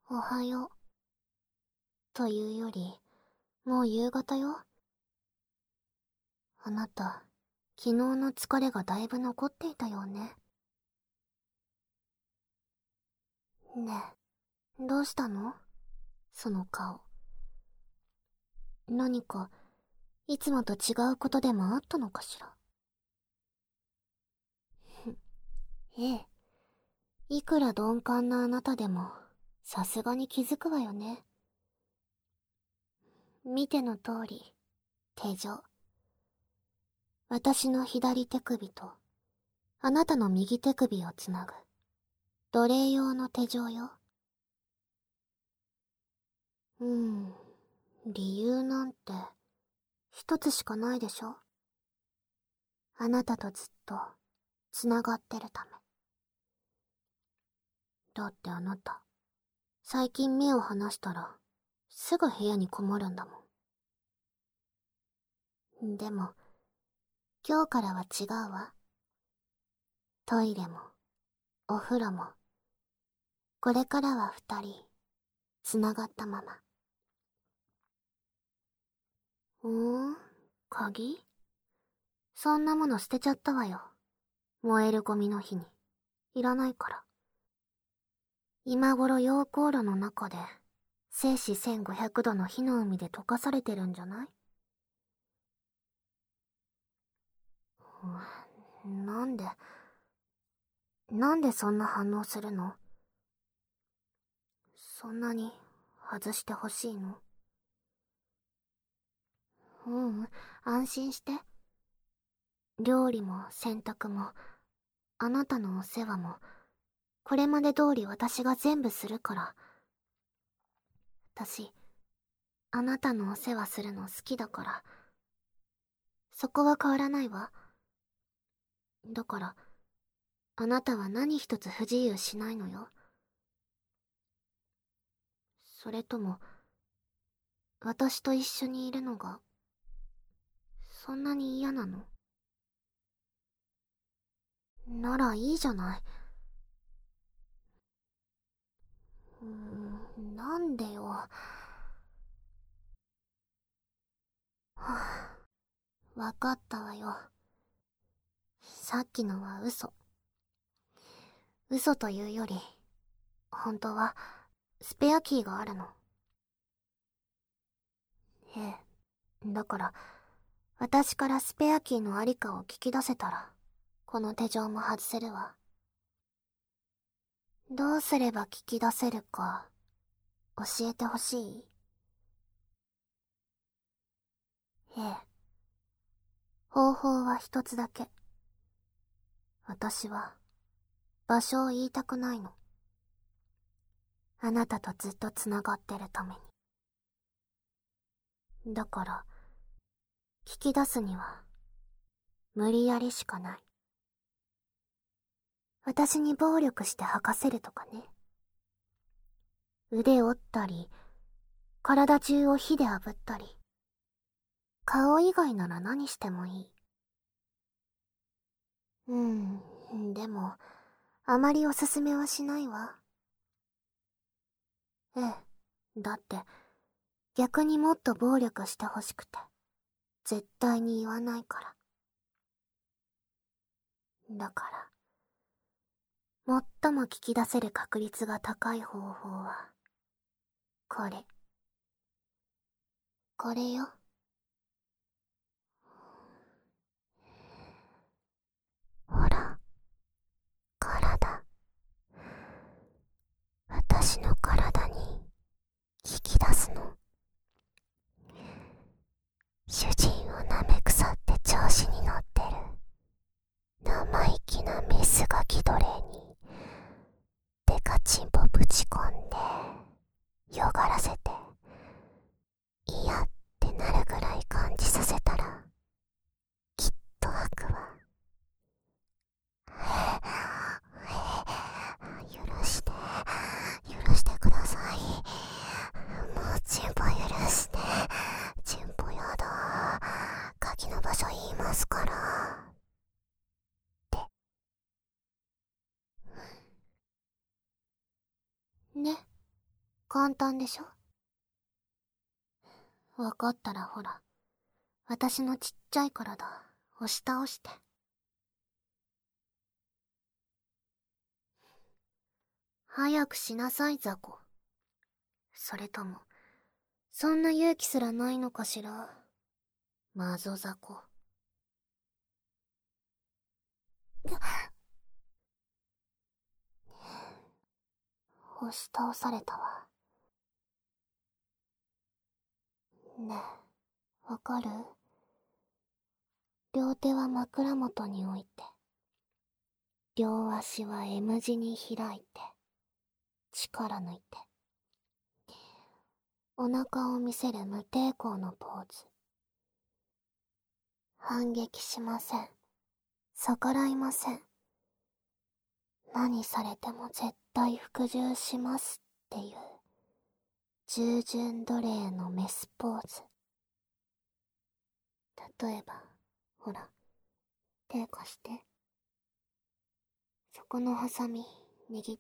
おはよう。というより、もう夕方よ。あなた、昨日の疲れがだいぶ残っていたようね。ねえ、どうしたの？その顔。何か、いつもと違うことでもあったのかしら。ええ。いくら鈍感なあなたでも、さすがに気づくわよね。見ての通り、手錠。私の左手首と、あなたの右手首をつなぐ、奴隷用の手錠よ。理由なんて、一つしかないでしょ。あなたとずっと、つながってるため。だってあなた、最近目を離したら、すぐ部屋にこもるんだもん。でも、今日からは違うわ。トイレも、お風呂も、これからは二人、つながったまま。鍵？そんなもの捨てちゃったわよ。燃えるゴミの日に。いらないから。今頃溶鉱炉の中で、静止1500度の火の海で溶かされてるんじゃない？なんで、なんでそんな反応するの？そんなに外してほしいの？安心して。料理も洗濯も、あなたのお世話も、これまで通り私が全部するから。私、あなたのお世話するの好きだから。そこは変わらないわ。だから、あなたは何一つ不自由しないのよ。それとも、私と一緒にいるのが、そんなに嫌なの？ならいいじゃない。なんでよ。はわかったわよ。さっきのは嘘。嘘というより、本当は、スペアキーがあるの。ええ。だから、私からスペアキーのありかを聞き出せたら、この手錠も外せるわ。どうすれば聞き出せるか、教えてほしい？ええ。方法は一つだけ。私は、場所を言いたくないの。あなたとずっとつながってるために。だから、聞き出すには、無理やりしかない。私に暴力して吐かせるとかね。腕折ったり、体中を火で炙ったり。顔以外なら何してもいい。でも、あまりおすすめはしないわ。ええ、だって、逆にもっと暴力してほしくて、絶対に言わないから。だから、最も聞き出せる確率が高い方法は、これ。これよ。ほら、体。私の体に、聞き出すの。主人を舐め腐って調子に乗ってる生意気なメスガキ奴隷にデカチンポぶち込んでよがらせて嫌ってなる簡単でしょ。わかったらほら、私のちっちゃい体押し倒して。早くしなさい、ザコ。それとも、そんな勇気すらないのかしら、マゾザコ。押し倒されたわ。ねえ、わかる？両手は枕元に置いて、両足は M 字に開いて、力抜いて。お腹を見せる無抵抗のポーズ。反撃しません。逆らいません。何されても絶対服従しますっていう従順奴隷のメスポーズ。例えば、ほら、手貸して。そこのハサミ握って。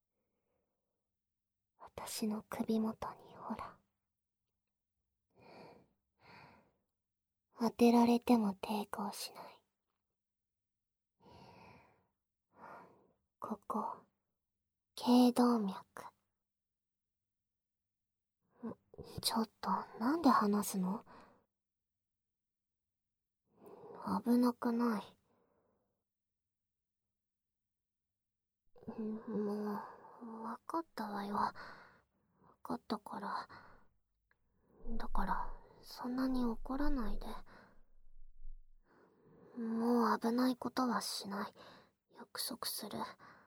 私の首元にほら。当てられても抵抗しない。ここ、頸動脈。ちょっと、なんで話すの？危なくない？もう、わかったわよ。わかったから。だから、そんなに怒らないで。もう危ないことはしない。約束する。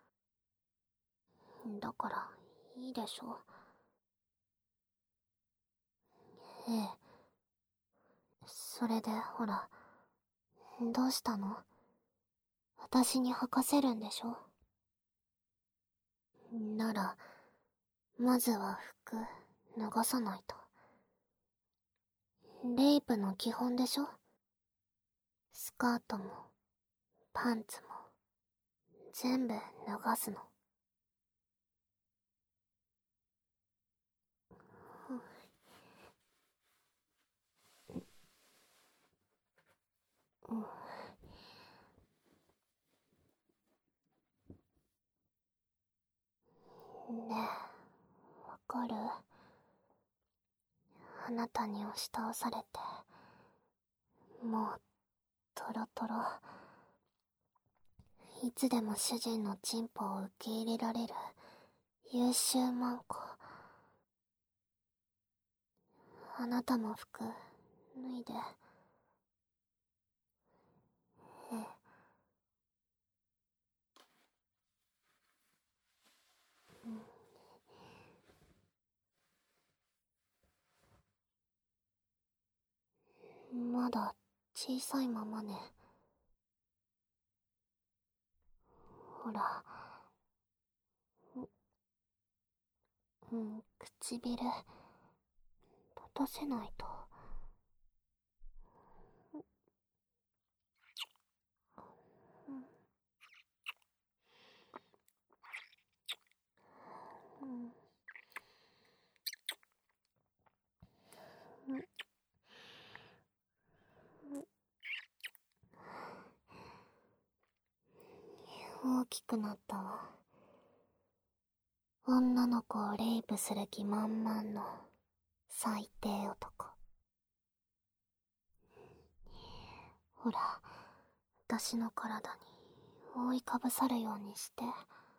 だから、いいでしょ。ええ。それで、ほら、どうしたの？私に吐かせるんでしょ？なら、まずは服、脱がさないと。レイプの基本でしょ？スカートも、パンツも、全部脱がすの。ねえ、わかる？あなたに押し倒されて、もう、トロトロ。いつでも主人のチンポを受け入れられる優秀マンコ。あなたも服、脱いで。ええ。まだ小さいままね。ほら。唇、立たせないと。大きくなったわ。女の子をレイプする気満々の最低男。ほら、私の体に覆いかぶさるようにして。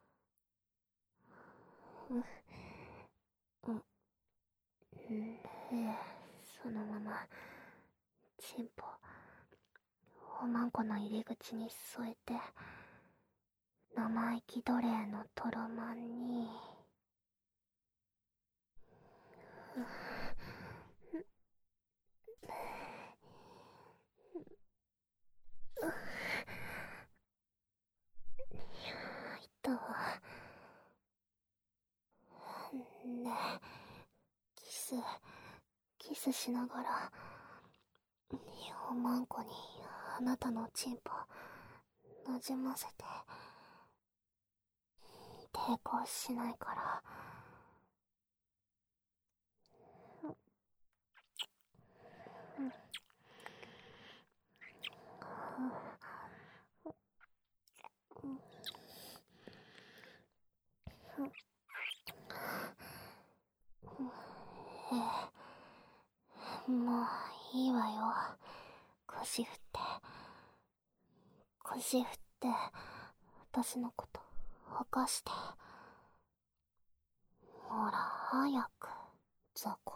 そのまま、チンポ、おまんこの入り口に添えて、生意気奴隷のトロマンに。いたわ。ねえ、キスしながら、おまんこにあなたのチンポ、なじませて。抵抗しないから。 腰振って、腰振って、私のこと起かして。ほら、早く、雑魚。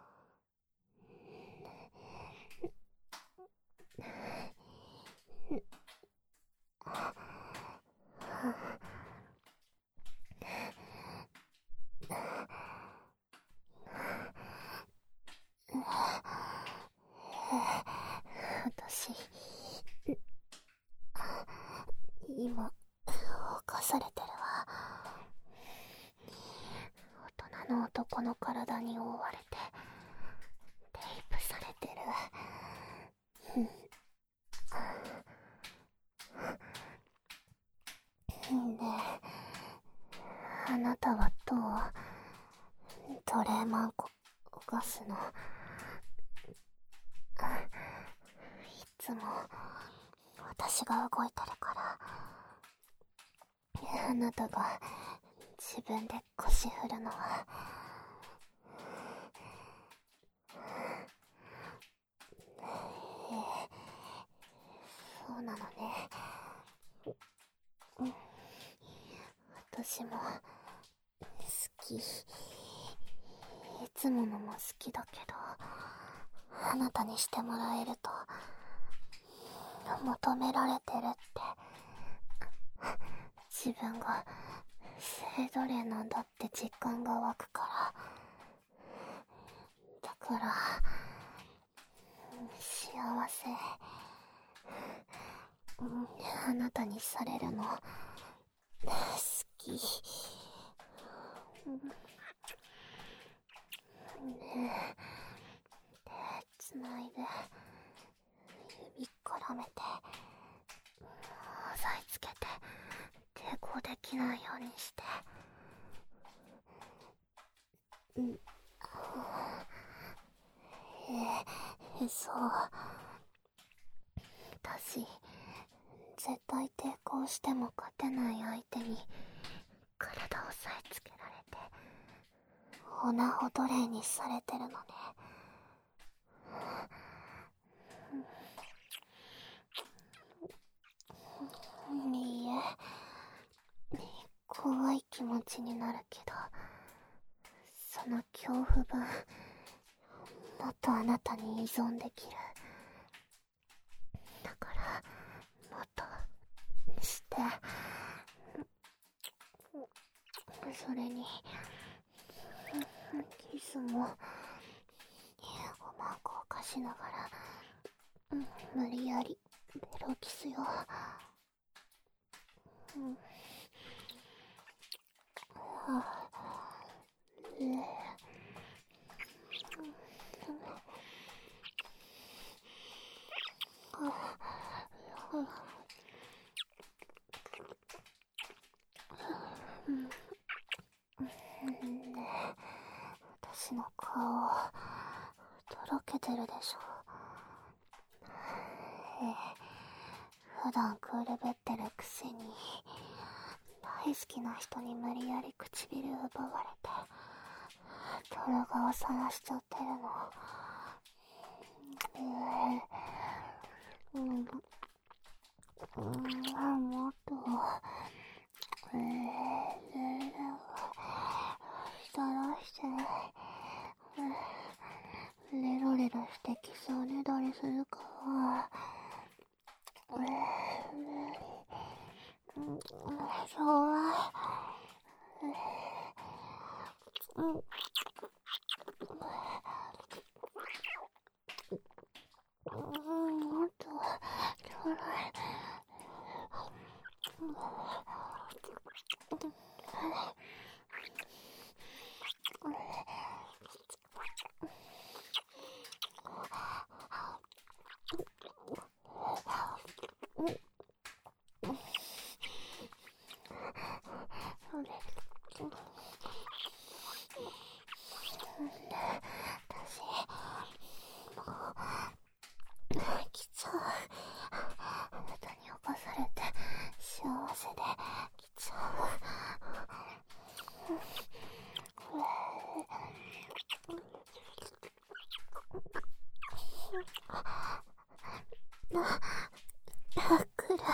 私、今、犯されてるわ。大人の男の体に覆われて、テープされてる。ねえ、あなたはどうトレーマンコガスの、いつも私が動いてるから、あなたが自分で腰振るのは、そうなのね。私も好き。いつものも好きだけど、あなたにしてもらえると求められてるって、自分が性奴隷なんだって実感が湧くから。だから幸せ、あなたにされるの好き。ねえ、手つないで、指絡めて、押さえつけて、抵抗できないようにして。そう。私、絶対抵抗しても勝てない相手に、体を押さえつけられて、オナホ奴隷にされてるのね。いいえ、怖い気持ちになるけど、その恐怖分、もっとあなたに依存できる。だから、もっとして、それに、キスも、おまんこを貸しながら、無理やりベロキスよ。私の顔、とろけてるでしょ。普段クールべってるくせに、大好きな人に無理やり唇奪われて、泥顔さらしちゃってるの。もっと、さらして、レロレロしてキスをねだりするから、そうは、もっと、ちょうだい。来ちゃう。あなたに侵されて幸せで来ちゃう。 くる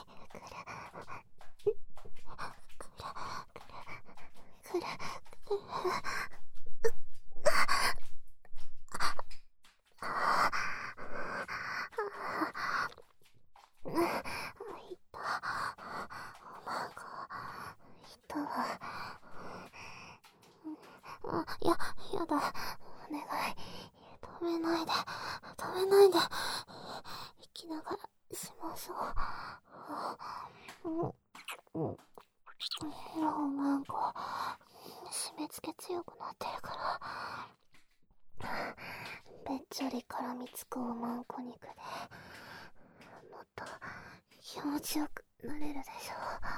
やだ。お願い。止めないで。生きながらしましょう。なんか、締め付け強くなってるから。べっちょり絡みつくおまんこ肉で、もっと気持ちよくなれるでしょ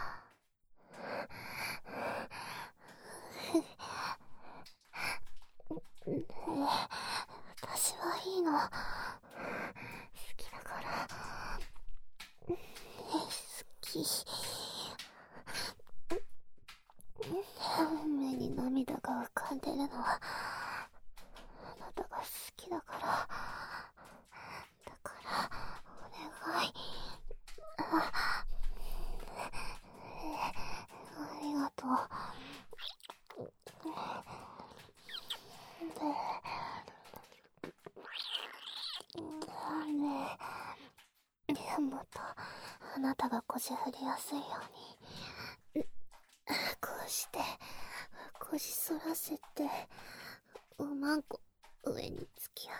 う。私はいいの。好きだから。好き。目に涙が浮かんでるのはあなたが好きだから。お願い。ありがとう。もっとあなたが腰振りやすいようにこうして腰反らせておまんこ上に突き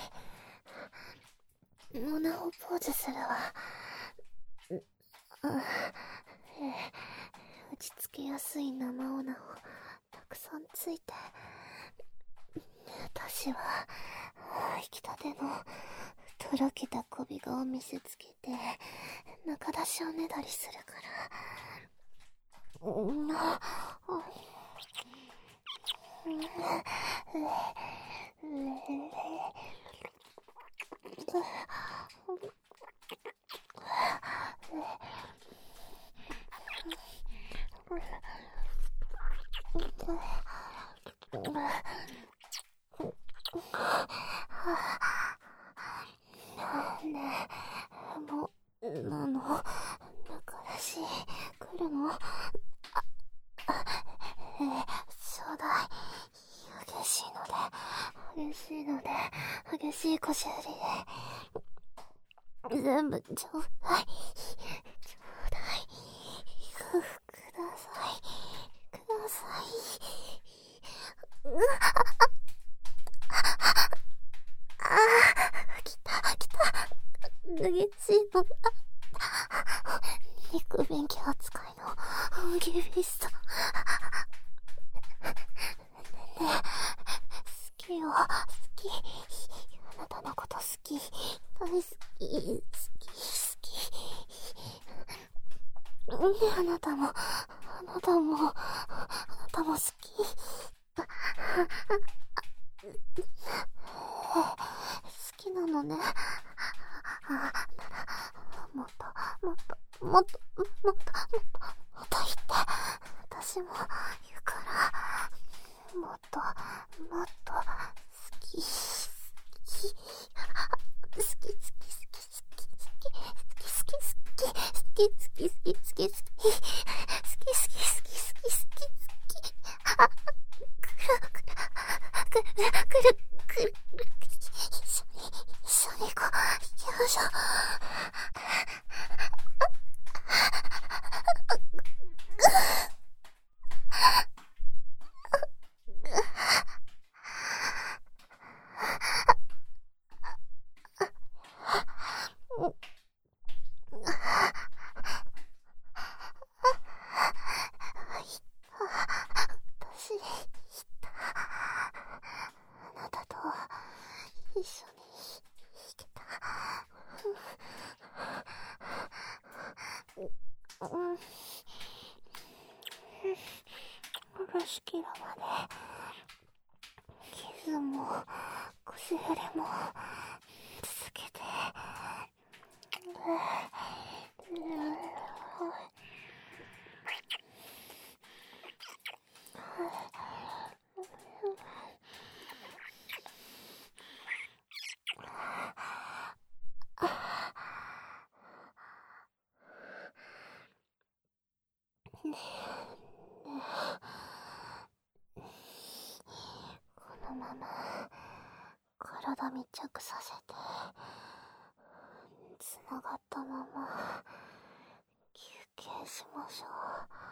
上げてモナホポーズするわ。打ちつけやすい生オナホたくさんついて、私は引きたてのとろけた小びがを見せつけて中出しをねだりするから。ねえ、もう中出し来るの？ちょうだい。激しい腰振りで全部ちょうだい。ください。来た。激しいの。肉便器扱いの厳しさ。ねえ、好きよ。あなたのこと好き。大好き。あなたも好き。好きなのね。ならもっと言って。私も言うから。もっと好き。一緒に行きましょう。あなたと一緒に弾けた。風呂敷らまで傷も腰振りも続けて。 ねこのまま体密着させてつながったまま休憩しましょう。